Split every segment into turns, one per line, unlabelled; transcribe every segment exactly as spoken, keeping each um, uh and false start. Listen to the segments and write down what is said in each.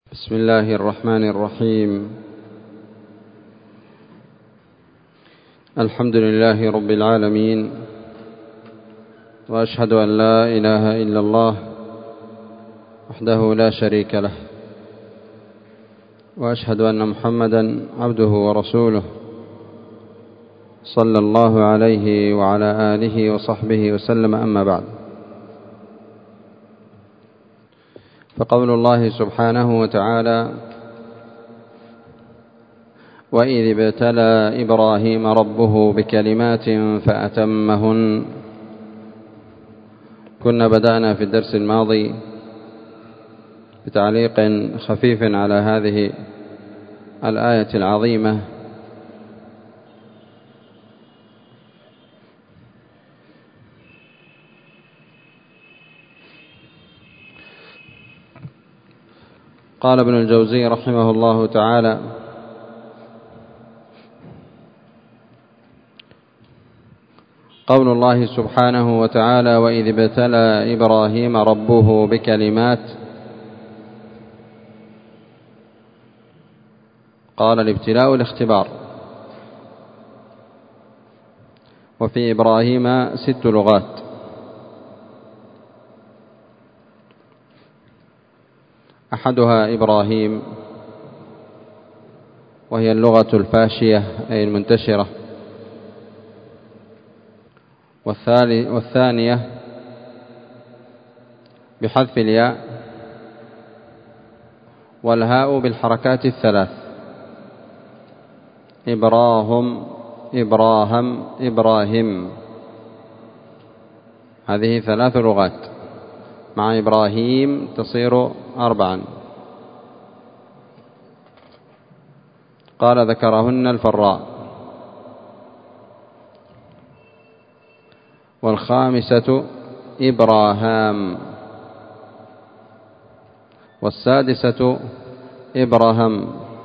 بسم الله الرحمن الرحيم. الحمد لله رب العالمين، وأشهد أن لا إله إلا الله وحده لا شريك له، وأشهد أن محمدا عبده ورسوله صلى الله عليه وعلى آله وصحبه وسلم. أما بعد، فقول الله سبحانه وتعالى: وإذ ابتلى إبراهيم ربه بكلمات فأتمهن. كنا بدأنا في الدرس الماضي بتعليق خفيف على هذه الآية العظيمة، قال ابن الجوزي رحمه الله تعالى: قول الله سبحانه وتعالى: وإذ ابتلى إبراهيم ربه بكلمات، قال: الابتلاء الاختبار. وفي إبراهيم ست لغات: أحدها إبراهيم، وهي اللغة الفاشية أي المنتشرة، والثانية بحذف الياء والهاء بالحركات الثلاث: إبراهم، إبراهم، إبراهيم. هذه ثلاث لغات، مع إبراهيم تصير أربعا. قال: ذكرهن الفراء. والخامسة إبراهام، والسادسة إبراهام،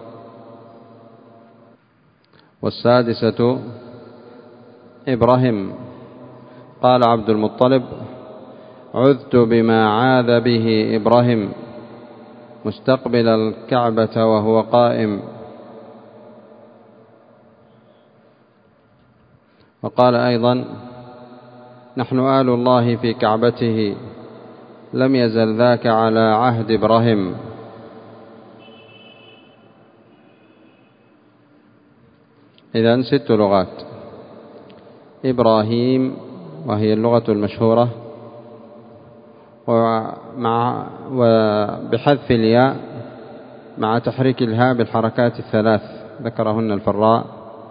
والسادسة إبراهيم. قال عبد المطلب: عذت بما عاذ به إبراهيم مستقبل الكعبة وهو قائم. وقال أيضا: نحن آل الله في كعبته، لم يزل ذاك على عهد إبراهيم. إذن ست لغات: إبراهيم وهي اللغة المشهورة، ومع وبحذف الياء مع تحريك الهاء بالحركات الثلاث ذكرهن الفراء،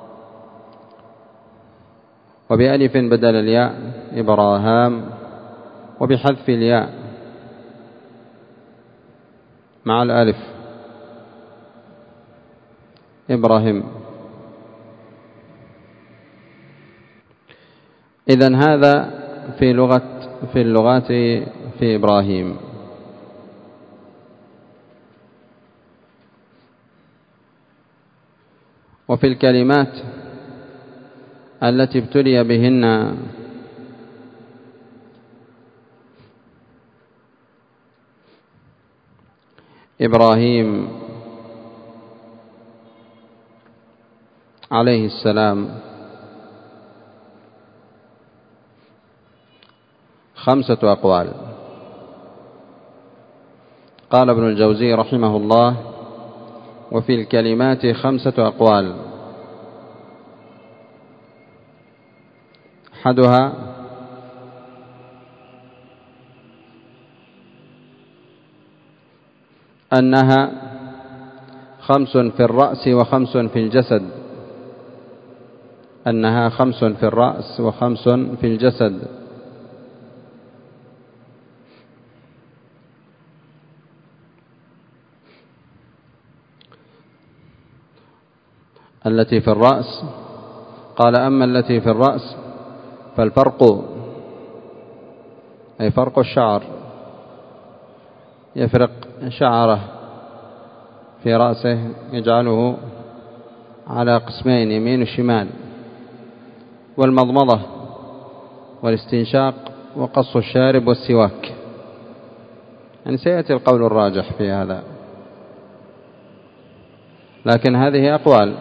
وبألف بدل الياء إبراهام، وبحذف الياء مع الألف إبراهيم. إذن هذا في لغة في اللغات في إبراهيم. وفي الكلمات التي ابتلي بهن إبراهيم عليه السلام خمسة أقوال. قال ابن الجوزي رحمه الله: وفي الكلمات خمسة أقوال: أحدها أنها خمس في الرأس وخمس في الجسد، أنها خمس في الرأس وخمس في الجسد. التي في الرأس، قال: أما التي في الرأس فالفرق، أي فرق الشعر، يفرق شعره في رأسه، يجعله على قسمين يمين وشمال. والمضمضة والاستنشاق وقص الشارب والسواك. يعني سيأتي القول الراجح في هذا. لكن هذه أقوال.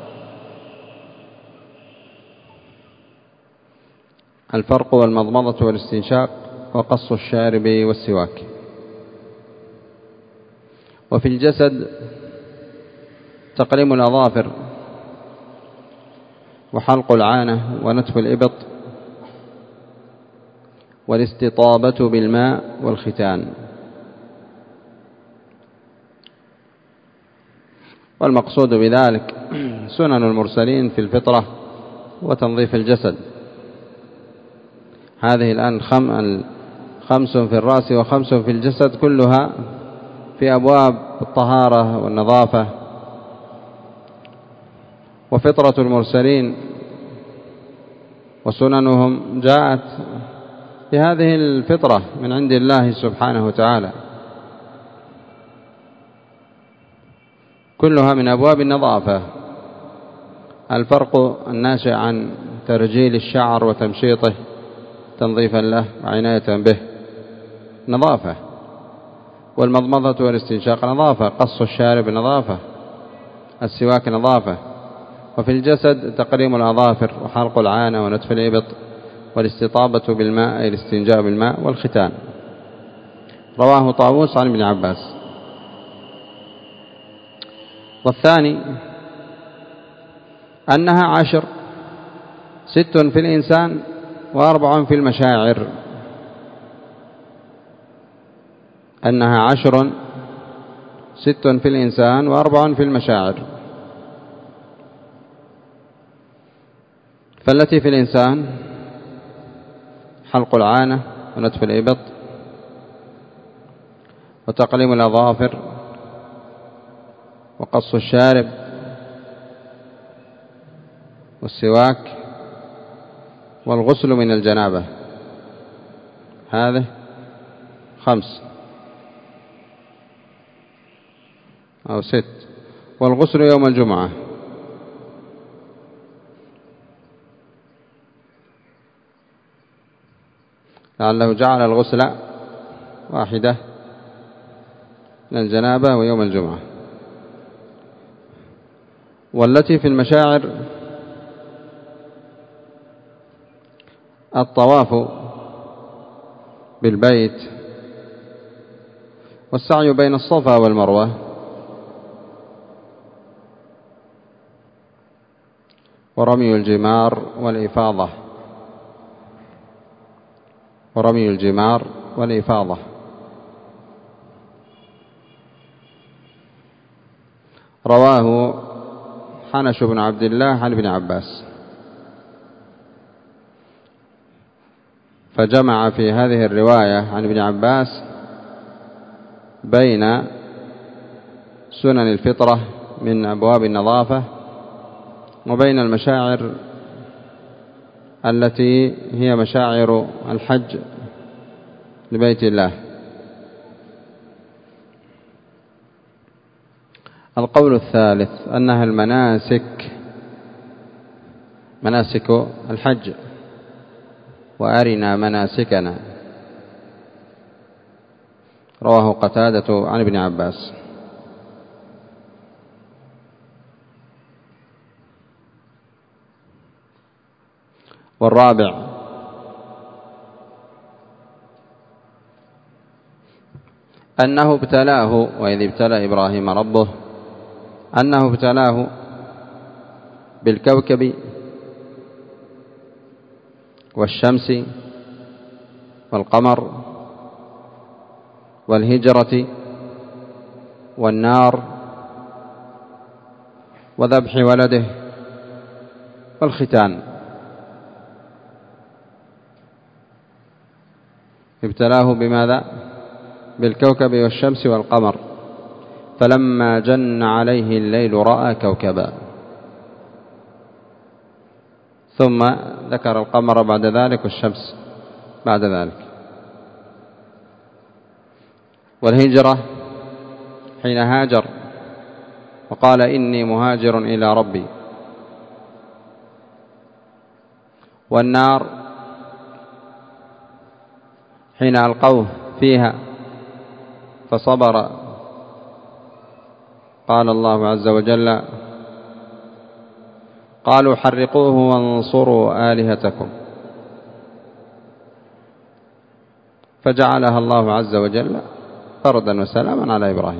الفرق والمضمضة والاستنشاق وقص الشارب والسواك. وفي الجسد تقليم الأظافر وحلق العانة ونتف الإبط والاستطابة بالماء والختان. والمقصود بذلك سنن المرسلين في الفطرة وتنظيف الجسد. هذه الآن خمس في الرأس وخمس في الجسد، كلها في أبواب الطهارة والنظافة. وفطرة المرسلين وسننهم جاءت بهذه الفطرة من عند الله سبحانه وتعالى، كلها من أبواب النظافة. الفرق الناشئ عن ترجيل الشعر وتمشيطه تنظيفا له وعناية به نظافة، والمضمضة والاستنشاق نظافة، قص الشارب نظافة، السواك نظافة. وفي الجسد تقليم الأظافر وحلق العانة ونتف الإبط والاستطابة بالماء أي الاستنجاء بالماء والختان. رواه طاووس عن ابن عباس. والثاني أنها عشر، ست في الإنسان وأربع في المشاعر. أنها عشر، ست في الإنسان وأربع في المشاعر. فالتي في الإنسان حلق العانة ونتف الإبط وتقليم الأظافر وقص الشارب والسواك والغسل من الجنابة. هذه خمس أو ست. والغسل يوم الجمعة. لعله جعل الغسل واحدة من الجنابة ويوم الجمعة. والتي في المشاعر الطواف بالبيت والسعي بين الصفا والمروة ورمي الجمار والإفاضة ورمي الجمار والإفاضة. رواه حنش بن عبد الله عن ابن عباس، فجمع في هذه الرواية عن ابن عباس بين سنن الفطرة من أبواب النظافة وبين المشاعر التي هي مشاعر الحج لبيت الله. القول الثالث أنها المناسك، مناسك الحج، وأرنا مناسكنا. رواه قتادة عن ابن عباس. والرابع أنه ابتلاه، وإذ ابتلى إبراهيم ربه، أنه ابتلاه بالكوكب والشمس والقمر والهجرة والنار وذبح ولده والختان. ابتلاه بماذا؟ بالكوكب والشمس والقمر. فلما جن عليه الليل رأى كوكبا، ثم ذكر القمر بعد ذلك والشمس بعد ذلك. والهجرة حين هاجر وقال إني مهاجر إلى ربي. والنار حين ألقوه فيها فصبر قال الله عز وجل: قالوا حرقوه وانصروا آلهتكم، فجعلها الله عز وجل فردا وسلاما على إبراهيم.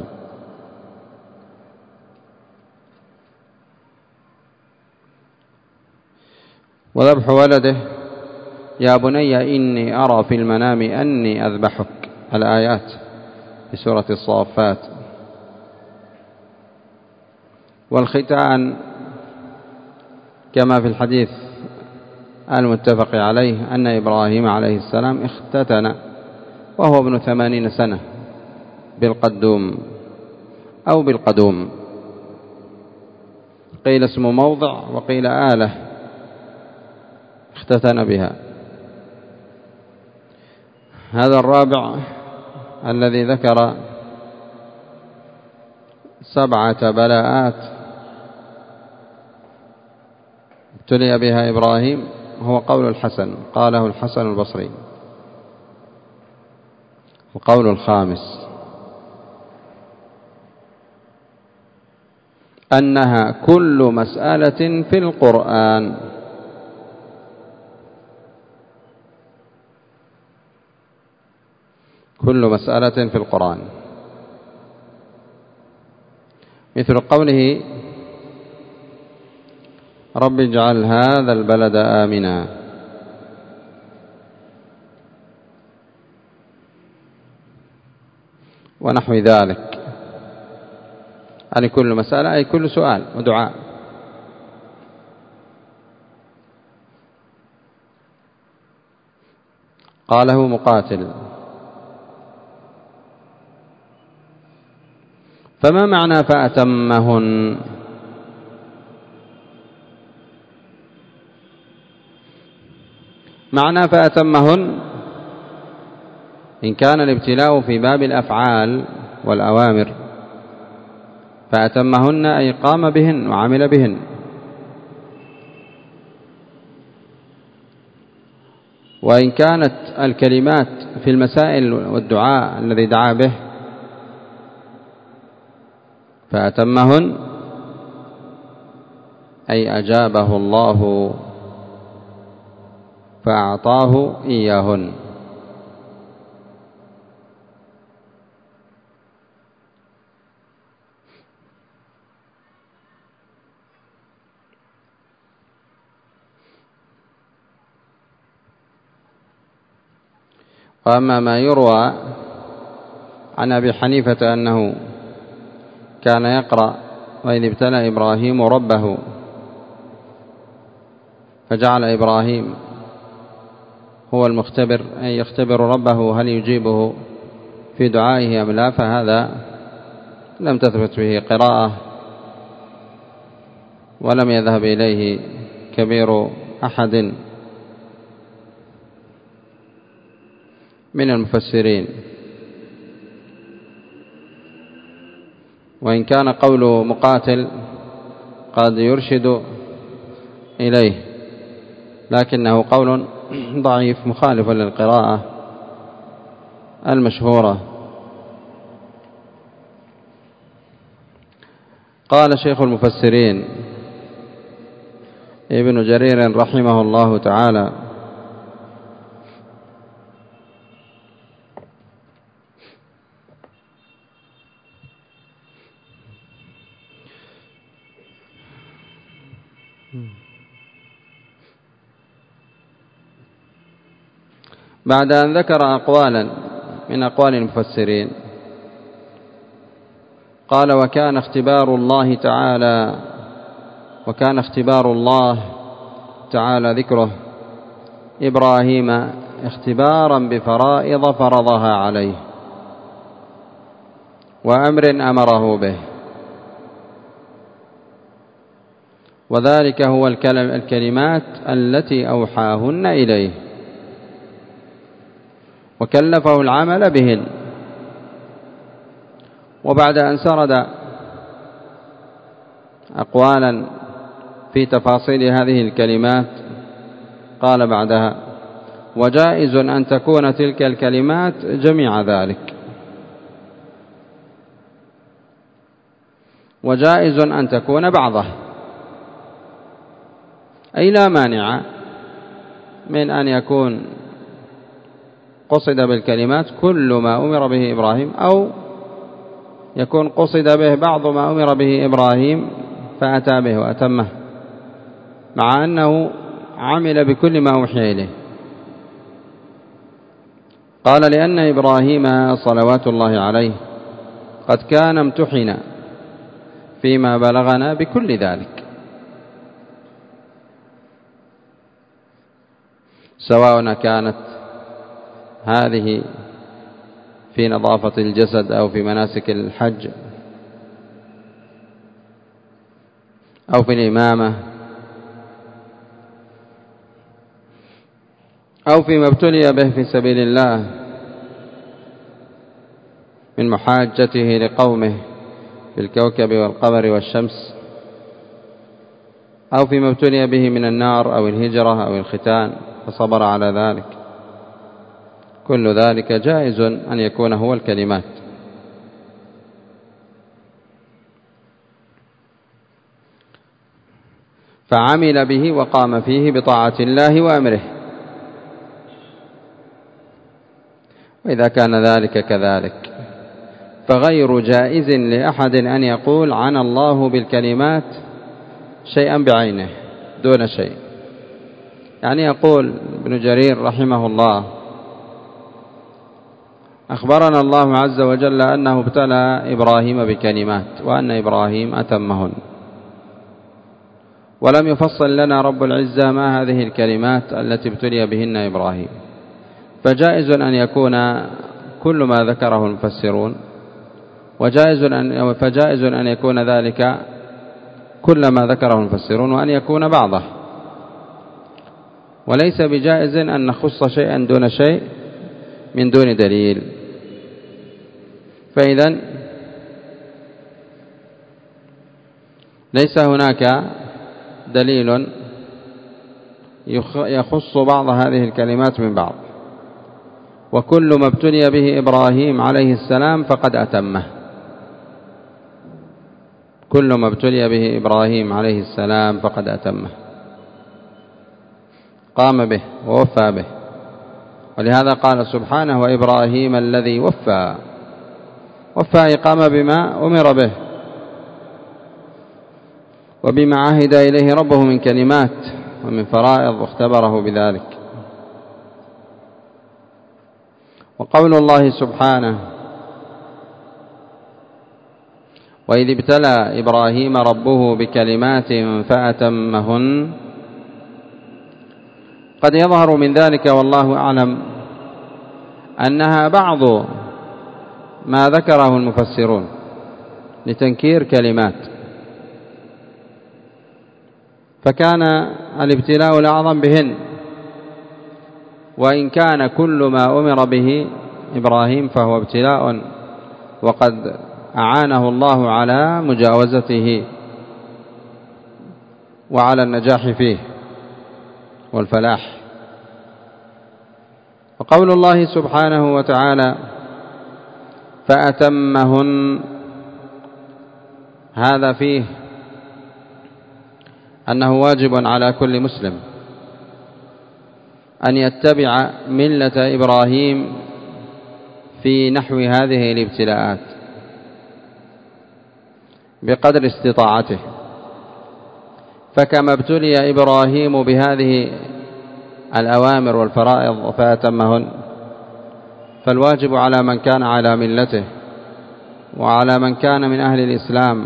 وذبح ولده: يا بني إني أرى في المنام أني أذبحك، الآيات في سورة الصافات. والختان كما في الحديث المتفق عليه أن إبراهيم عليه السلام اختتن وهو ابن ثمانين سنة بالقدوم أو بالقدوم، قيل اسم موضع وقيل آلة اختتن بها. هذا الرابع الذي ذكر سبعة بلاءات ابتلي بها إبراهيم هو قول الحسن، قاله الحسن البصري. وقول الخامس أنها كل مسألة في القرآن، كل مسألة في القرآن، مثل قوله: رب اجعل هذا البلد آمنا، ونحو ذلك. يعني كل مسألة أي كل سؤال ودعاء. قاله مقاتل: فما معنى فأتمهن؟ معنى فأتمهن إن كان الابتلاء في باب الأفعال والأوامر، فأتمهن أي قام بهن وعمل بهن. وإن كانت الكلمات في المسائل والدعاء الذي دعا به، فأتمهن أي أجابه الله فأعطاه إياهن. وأما ما يروى عن أبي حنيفة أنه كان يقرأ: وإذ ابتلى إبراهيم ربه فجعل إبراهيم هو المختبر، أي يختبر ربه هل يجيبه في دعائه أم لا، فهذا لم تثبت به قراءة ولم يذهب إليه كبير أحد من المفسرين. وإن كان قول مقاتل قد يرشد إليه، لكنه قول ضعيف مخالف للقراءة المشهورة. قال شيخ المفسرين ابن جرير رحمه الله تعالى: بعد أن ذكر أقوالا من أقوال المفسرين قال: وكان اختبار الله تعالى وكان اختبار الله تعالى ذكره إبراهيم اختبارا بفرائض فرضها عليه وأمر أمره به، وذلك هو الكلمات التي أوحاهن إليه وكلفه العمل بهن. وبعد أن سرد أقوالا في تفاصيل هذه الكلمات قال بعدها: وجائز أن تكون تلك الكلمات جميع ذلك، وجائز أن تكون بعضه، أي لا مانع من أن يكون قصد بالكلمات كل ما أمر به إبراهيم، أو يكون قصد به بعض ما أمر به إبراهيم فأتى به وأتمه، مع أنه عمل بكل ما أوحي إليه. قال: لأن إبراهيم صلوات الله عليه قد كان امتحنا فيما بلغنا بكل ذلك، سواء كانت هذه في نظافة الجسد أو في مناسك الحج أو في الإمامة أو فيما ابتلي به في سبيل الله من محاجته لقومه بالكوكب والقمر والشمس، أو فيما ابتلي به من النار أو الهجرة أو الختان فصبر على ذلك، كل ذلك جائز أن يكون هو الكلمات. فعمل به وقام فيه بطاعة الله وأمره. وإذا كان ذلك كذلك فغير جائز لأحد أن يقول عن الله بالكلمات شيئا بعينه دون شيء. يعني يقول ابن جرير رحمه الله: أخبرنا الله عز وجل أنه ابتلى إبراهيم بكلمات وأن إبراهيم أتمهن، ولم يفصل لنا رب العزة ما هذه الكلمات التي ابتلي بهن إبراهيم، فجائز أن يكون كل ما ذكره المفسرون، وجائز أن فجائز أن يكون ذلك كل ما ذكره المفسرون، وأن يكون بعضه، وليس بجائز أن نخص شيئا دون شيء من دون دليل. فإذا ليس هناك دليل يخص بعض هذه الكلمات من بعض، وكل ما ابتلي به إبراهيم عليه السلام فقد أتمه، كل ما ابتلي به إبراهيم عليه السلام فقد أتمه، قام به ووفى به. ولهذا قال سبحانه: وإبراهيم الذي وفى. وفى قام بما أمر به وبما عهد إليه ربه من كلمات ومن فرائض، واختبره بذلك. وقول الله سبحانه: وإذ ابتلى إبراهيم ربه بكلمات فأتمهن، قد يظهر من ذلك والله أعلم أنها بعض ما ذكره المفسرون لتنكير كلمات، فكان الابتلاء الأعظم بهن، وإن كان كل ما أمر به إبراهيم فهو ابتلاء، وقد أعانه الله على مجاوزته وعلى النجاح فيه والفلاح. وقول الله سبحانه وتعالى: فأتمهن، هذا فيه أنه واجب على كل مسلم أن يتبع ملة إبراهيم في نحو هذه الابتلاءات بقدر استطاعته، فكما ابتلي إبراهيم بهذه الأوامر والفرائض فأتمهن، فالواجب على من كان على ملته وعلى من كان من أهل الإسلام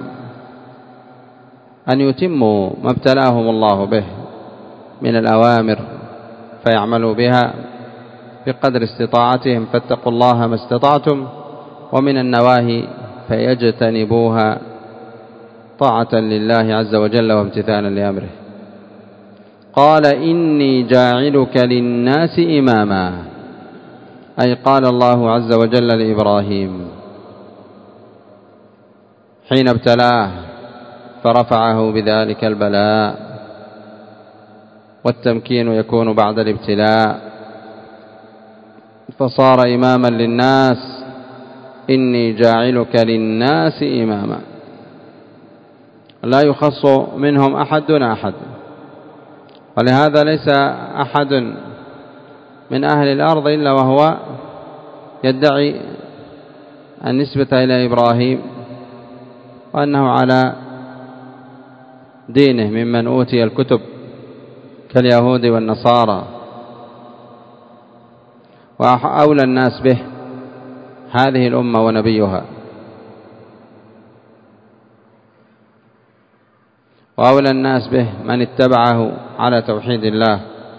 أن يتموا ما ابتلاهم الله به من الأوامر فيعملوا بها بقدر استطاعتهم، فاتقوا الله ما استطعتم، ومن النواهي فيجتنبوها طاعة لله عز وجل وامتثالا لأمره. قال: إني جاعلك للناس إماما، أي قال الله عز وجل لإبراهيم حين ابتلاه فرفعه بذلك البلاء، والتمكين يكون بعد الابتلاء، فصار إماما للناس. إني جاعلك للناس إماما. لا يخص منهم أحد دون أحد. ولهذا ليس أحد من أهل الأرض إلا وهو يدعي النسبة إلى إبراهيم وأنه على دينه ممن أوتي الكتب كاليهود والنصارى. وأولى الناس به هذه الأمة ونبيها، وأولى الناس به من اتبعه على توحيد الله.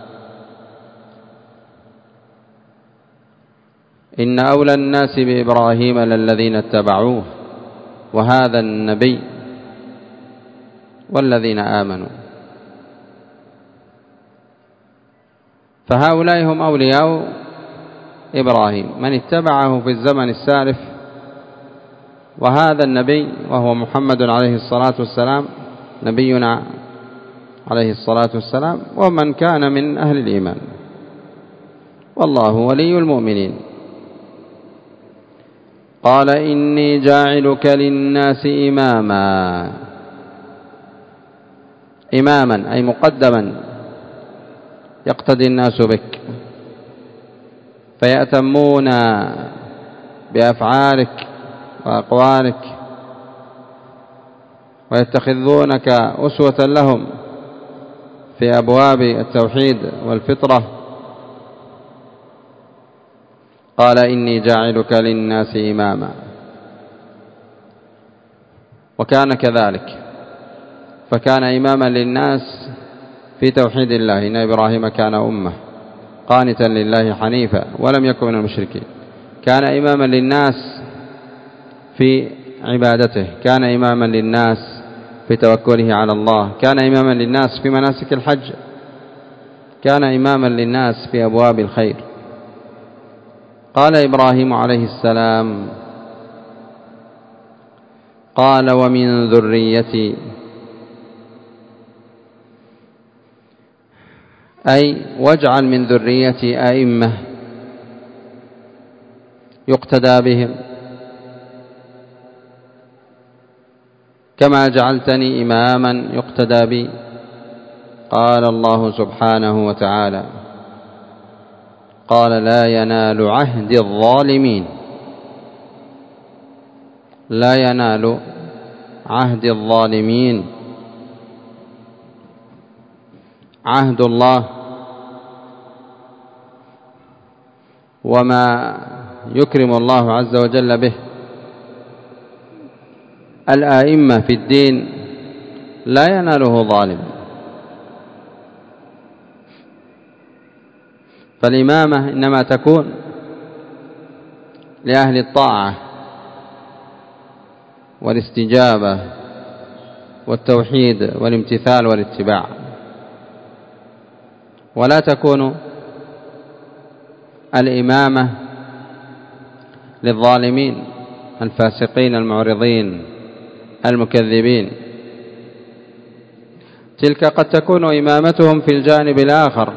إن أولى الناس بإبراهيم للذين اتبعوه وهذا النبي والذين آمنوا. فهؤلاء هم أولياء إبراهيم من اتبعه في الزمن السالف، وهذا النبي وهو محمد عليه الصلاة والسلام نبينا عليه الصلاة والسلام، ومن كان من أهل الإيمان، والله ولي المؤمنين. قال إني جاعلك للناس إماما، إماما أي مقدما يقتدي الناس بك، فيأتمون بأفعالك وأقوالك ويتخذونك أسوة لهم في أبواب التوحيد والفطرة. قال إني جاعلك للناس إماما، وكان كذلك، فكان إماما للناس في توحيد الله. إن إبراهيم كان أمة قانتا لله حنيفا ولم يكن من المشركين. كان إماما للناس في عبادته، كان إماما للناس في توكله على الله، كان إماما للناس في مناسك الحج، كان إماما للناس في أبواب الخير. قال إبراهيم عليه السلام: قال ومن ذريتي، أي واجعل من ذريتي أئمة يقتدى بهم كما جعلتني إماما يقتدى بي. قال الله سبحانه وتعالى: قال لا ينال عهد الظالمين، لا ينال عهد الظالمين. عهد الله وما يكرم الله عز وجل به الآئمة في الدين لا يناله ظالم. فالإمامة إنما تكون لأهل الطاعة والاستجابة والتوحيد والامتثال والاتباع، ولا تكون الإمامة للظالمين الفاسقين المعرضين المكذبين. تلك قد تكون إمامتهم في الجانب الآخر،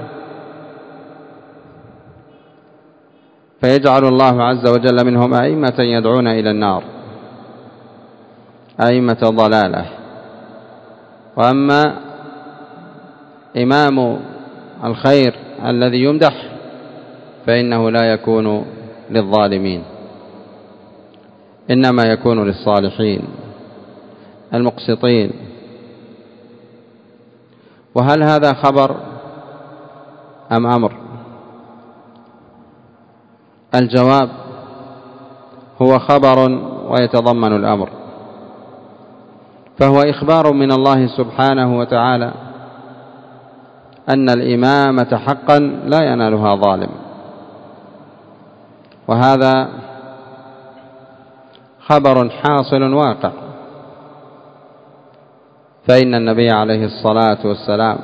فيجعل الله عز وجل منهم أئمة يدعون إلى النار، أئمة ضلالة. وأما إمام الخير الذي يمدح فإنه لا يكون للظالمين، إنما يكون للصالحين المقسطين. وهل هذا خبر أم أمر؟ الجواب هو خبر ويتضمن الأمر، فهو إخبار من الله سبحانه وتعالى أن الإمامة حقا لا ينالها ظالم، وهذا خبر حاصل واقع. فإن النبي عليه الصلاة والسلام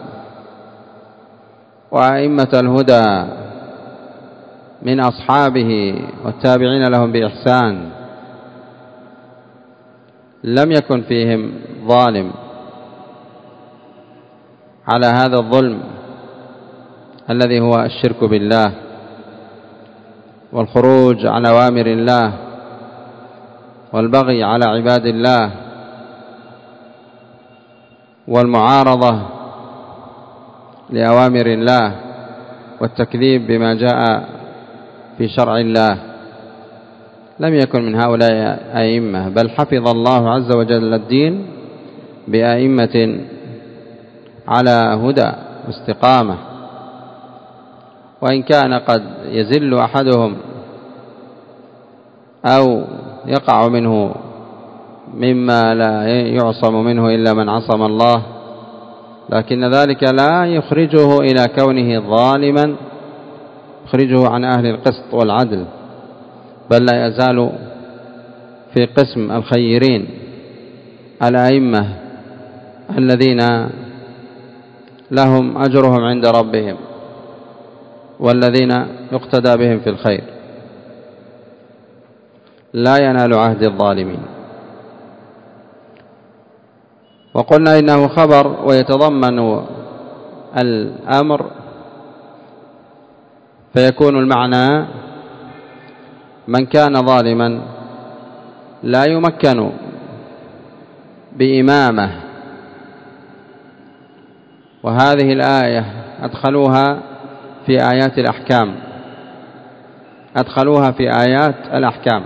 وأئمة الهدى من أصحابه والتابعين لهم بإحسان لم يكن فيهم ظالم على هذا الظلم الذي هو الشرك بالله والخروج عن أوامر الله والبغي على عباد الله والمعارضة لأوامر الله والتكذيب بما جاء في شرع الله، لم يكن من هؤلاء أئمة، بل حفظ الله عز وجل الدين بأئمة على هدى واستقامة. وإن كان قد يزل أحدهم أو يقع منه مما لا يعصم منه إلا من عصم الله، لكن ذلك لا يخرجه إلى كونه ظالما، يخرجه عن أهل القسط والعدل، بل لا يزال في قسم الخيرين الأئمة الذين لهم أجرهم عند ربهم والذين يقتدى بهم في الخير. لا ينال عهد الظالمين. وقلنا إنه خبر ويتضمن الأمر، فيكون المعنى من كان ظالما لا يمكن بإمامة. وهذه الآية أدخلوها في آيات الأحكام، أدخلوها في آيات الأحكام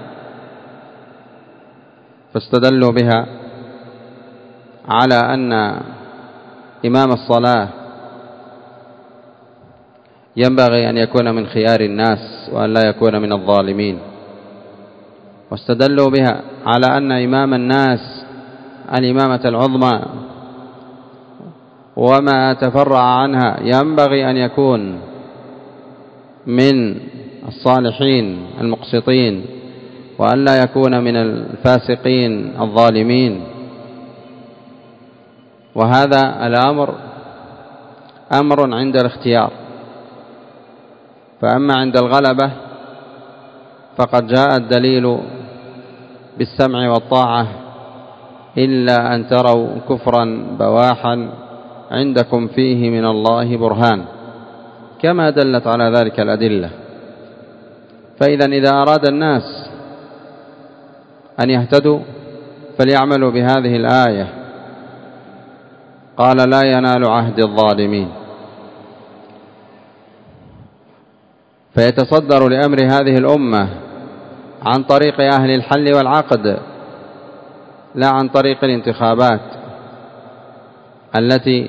فاستدلوا بها على أن إمام الصلاة ينبغي أن يكون من خيار الناس وأن لا يكون من الظالمين، واستدلوا بها على أن إمام الناس الإمامة العظمى وما تفرع عنها ينبغي أن يكون من الصالحين المقسطين، وأن لا يكون من الفاسقين الظالمين. وهذا الأمر أمر عند الاختيار، فأما عند الغلبة فقد جاء الدليل بالسمع والطاعة إلا أن تروا كفرا بواحا عندكم فيه من الله برهان، كما دلت على ذلك الأدلة. فإذا إذا أراد الناس أن يهتدوا فليعملوا بهذه الآية. قال لا ينال عهد الظالمين، فيتصدر لأمر هذه الأمة عن طريق أهل الحل والعقد، لا عن طريق الانتخابات التي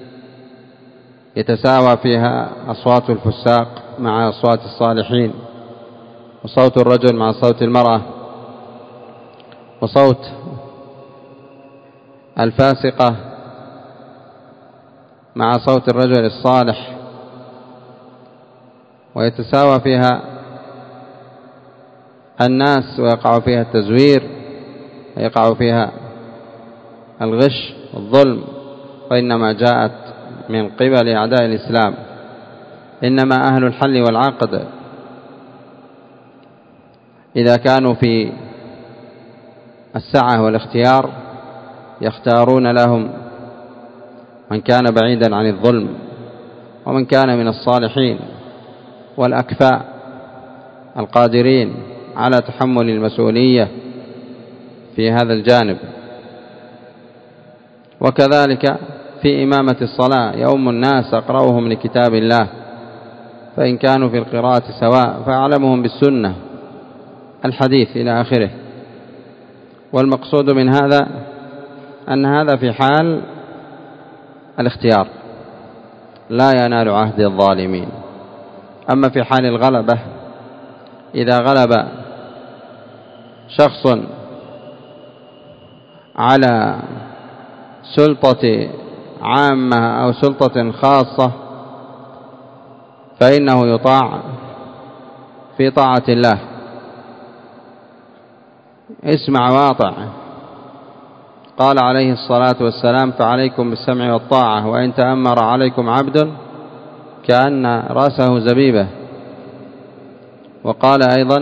يتساوى فيها أصوات الفساق مع أصوات الصالحين، وصوت الرجل مع صوت المرأة، وصوت الفاسقة مع صوت الرجل الصالح، ويتساوى فيها الناس ويقع فيها التزوير ويقع فيها الغش والظلم. وإنما جاءت من قبل أعداء الإسلام. إنما أهل الحل والعقد إذا كانوا في السعة والاختيار يختارون لهم من كان بعيدا عن الظلم ومن كان من الصالحين والأكفاء القادرين على تحمل المسؤولية في هذا الجانب. وكذلك في إمامة الصلاة يؤم الناس أقرأهم لكتاب الله، فإن كانوا في القراءة سواء فأعلمهم بالسنة الحديث إلى آخره. والمقصود من هذا أن هذا في حال الاختيار لا ينال عهد الظالمين. أما في حال الغلبة، إذا غلب شخص على سلطة عامة أو سلطة خاصة فإنه يطاع في طاعة الله. اسمع واطع. قال عليه الصلاة والسلام فعليكم بالسمع والطاعة وإن تأمر عليكم عبد كأن رأسه زبيبة. وقال أيضا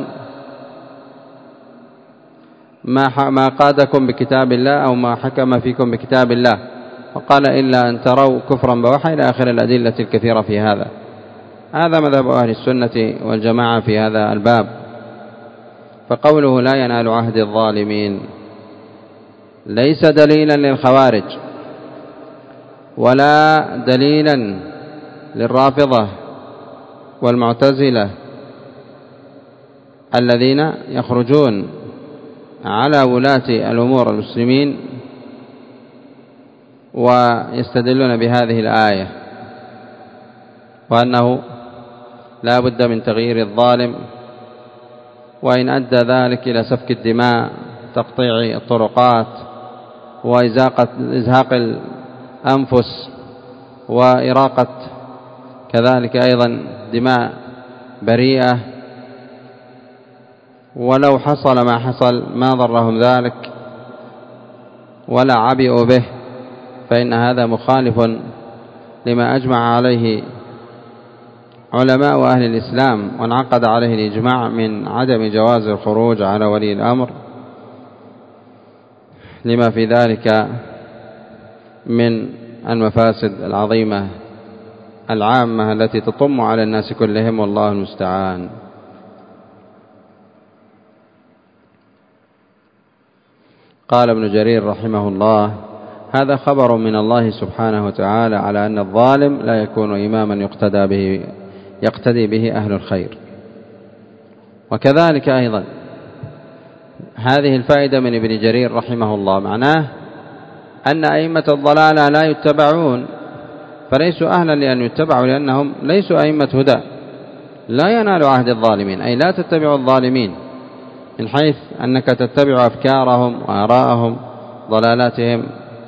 ما قادكم بكتاب الله أو ما حكم فيكم بكتاب الله. وقال إلا أن تروا كفرا بواحا إلى آخر الأدلة الكثيرة في هذا. هذا مذهب أهل السنة والجماعة في هذا الباب. فقوله لا ينال عهد الظالمين ليس دليلا للخوارج ولا دليلا للرافضة والمعتزلة الذين يخرجون على ولاة الأمور المسلمين ويستدلون بهذه الآية، وأنه لا بد من تغيير الظالم، وإن أدى ذلك إلى سفك الدماء، تقطيع الطرقات، وإزهاق الأنفس، وإراقة كذلك أيضا دماء بريئة، ولو حصل ما حصل ما ضرهم ذلك ولا عبئوا به، فإن هذا مخالف لما أجمع عليه علماء أهل الإسلام وانعقد عليه الإجماع من عدم جواز الخروج على ولي الأمر، لما في ذلك من المفاسد العظيمة العامة التي تطم على الناس كلهم، والله المستعان. قال ابن جرير رحمه الله: هذا خبر من الله سبحانه وتعالى على أن الظالم لا يكون إماما يقتدى به يقتدي به أهل الخير. وكذلك أيضا هذه الفائدة من ابن جرير رحمه الله معناه أن أئمة الضلالة لا يتبعون، فليسوا أهلا لأن يتبعوا، لأنهم ليسوا أئمة هدى، لا ينال عهد الظالمين، أي لا تتبعوا الظالمين من حيث أنك تتبع أفكارهم وآراءهم ضلالاتهم.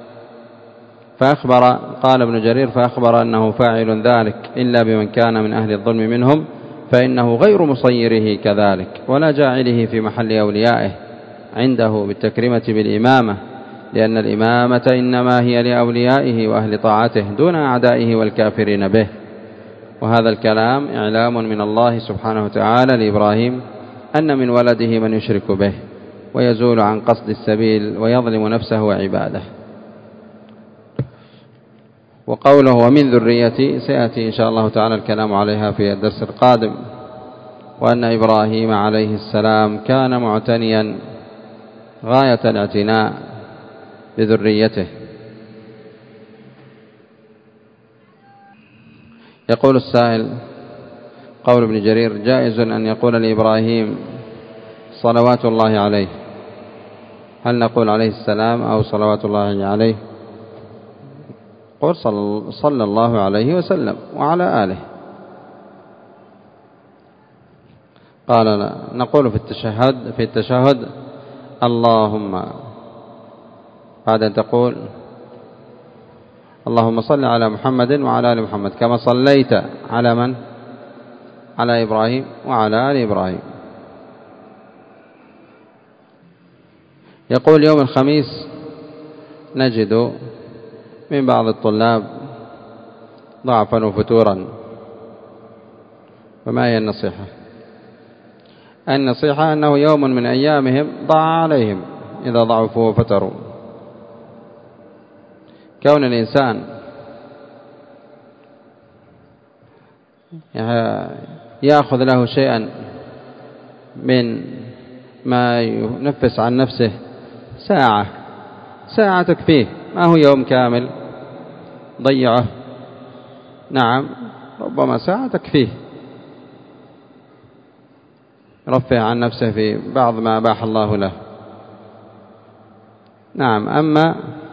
فأخبر قال ابن جرير فأخبر أنه فاعل ذلك إلا بمن كان من أهل الظلم منهم، فإنه غير مصيره كذلك ولا جاعله في محل أوليائه عنده بالتكريمة بالإمامة، لأن الإمامة إنما هي لأوليائه وأهل طاعته دون أعدائه والكافرين به. وهذا الكلام إعلام من الله سبحانه وتعالى لإبراهيم أن من ولده من يشرك به ويزول عن قصد السبيل ويظلم نفسه وعباده. وقوله ومن ذريتي سيأتي إن شاء الله تعالى الكلام عليها في الدرس القادم. وأن إبراهيم عليه السلام كان معتنيا غاية الاعتناء بذريته. يقول السائل: قول ابن جرير جائز أن يقول لإبراهيم صلوات الله عليه، هل نقول عليه السلام أو صلوات الله عليه؟ قل صلى الله عليه وسلم وعلى آله. قال لا. نقول في التشهد في التشهد اللهم، بعد أن تقول اللهم صل على محمد وعلى آل محمد كما صليت على من؟ على إبراهيم وعلى آل إبراهيم. يقول يوم الخميس نجد من بعض الطلاب ضعفا وفتورا، فما هي النصيحة؟ النصيحة أنه يوم من أيامهم ضاع عليهم إذا ضعفوا وفتروا. كون الإنسان يأخذ له شيئا من ما ينفس عن نفسه ساعة ساعة تكفيه، ما هو يوم كامل ضيعه. نعم، ربما ساعة تكفيه رفع عن نفسه في بعض ما أباح الله له. نعم، أما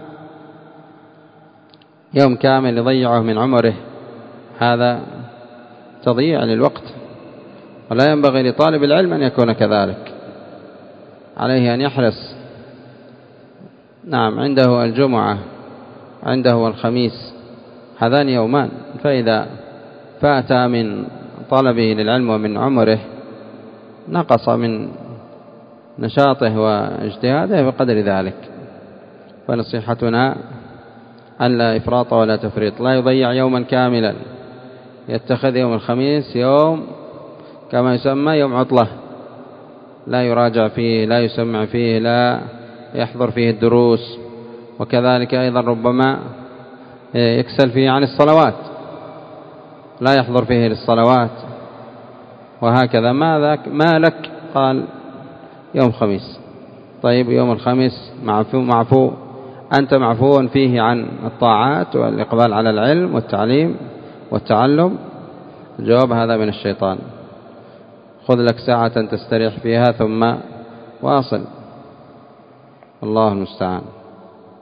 يوم كامل يضيعه من عمره هذا تضييع للوقت، ولا ينبغي لطالب العلم أن يكون كذلك. عليه أن يحرص. نعم، عنده الجمعة عنده الخميس، هذان يومان، فإذا فات من طلبه للعلم ومن عمره نقص من نشاطه واجتهاده بقدر ذلك. فنصيحتنا أن لا إفراط ولا تفريط، لا يضيع يوما كاملا، يتخذ يوم الخميس يوم كما يسمى يوم عطلة، لا يراجع فيه، لا يسمع فيه، لا يحضر فيه الدروس، وكذلك أيضا ربما يكسل فيه عن الصلوات، لا يحضر فيه للصلوات، وهكذا. ما ذاك ما لك؟ قال يوم خميس. طيب يوم الخميس معفو معفو أنت معفو فيه عن الطاعات والإقبال على العلم والتعليم والتعلم؟ الجواب هذا من الشيطان. خذ لك ساعة تستريح فيها ثم واصل. الله المستعان.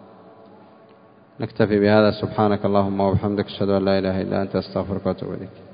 نكتفي بهذا. سبحانك اللهم وبحمدك، أشهد أن لا إله إلا أنت، أستغفرك وأتوب إليك.